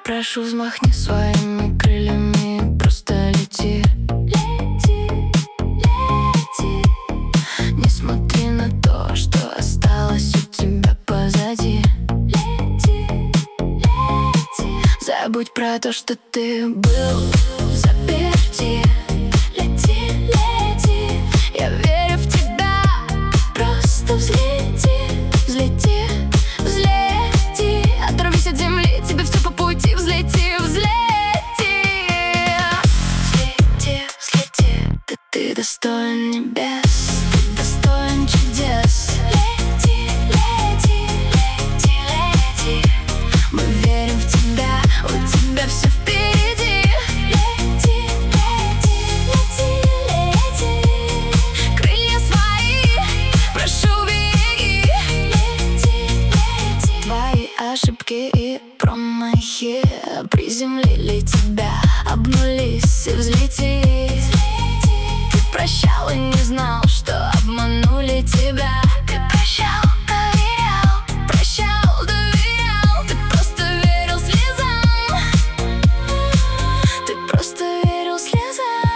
прошу, взмахни своими крыльями, просто лети. Лети, лети. Не смотри на то, что осталось у тебя позади. Лети, лети. Забудь про то, что ты был взаперти. Лети, лети. Я верю в тебя, просто взлети. Взлети, взлети. Оторвись от земли, тебе все по пути. Взлети, взлети. Взлети, взлети. Ты достоин небес, ты достоин чудес. Лети, лети, лети, лети. Мы верим в тебя, у тебя все впереди. Лети, лети, лети, лети. Крылья свои, прошу, береги. Лети, лети. Твои ошибки и промахи приземлили тебя, обнулись и взлети. Ты прощал и не знал, что обманули тебя. Ты прощал, доверял, прощал, доверял. Ты просто верил слезам. Ты просто верил слезам.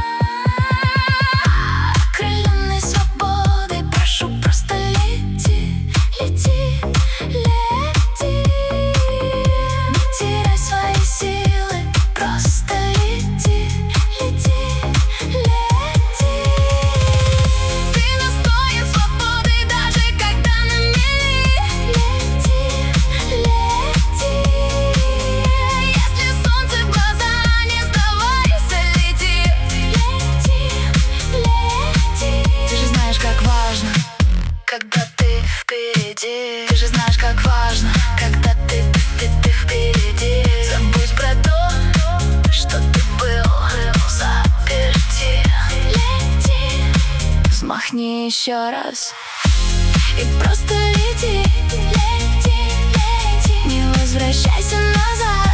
Окрыленный свободой, прошу, просто лети. Лети, лети. Не теряй свои силы, просто лети. Лети, лети. Ты достоин свободы, даже когда на мели. Лети, лети. Если солнце в глаза, не сдавайся, лети. Лети, лети. Ты же знаешь, как важно, когда ты впереди. Ты же знаешь, как важно, когда ты впереди. Забудь про то, что ты был заперти. Лети, взмахни еще раз и просто лети. Лети, лети. Не возвращайся назад.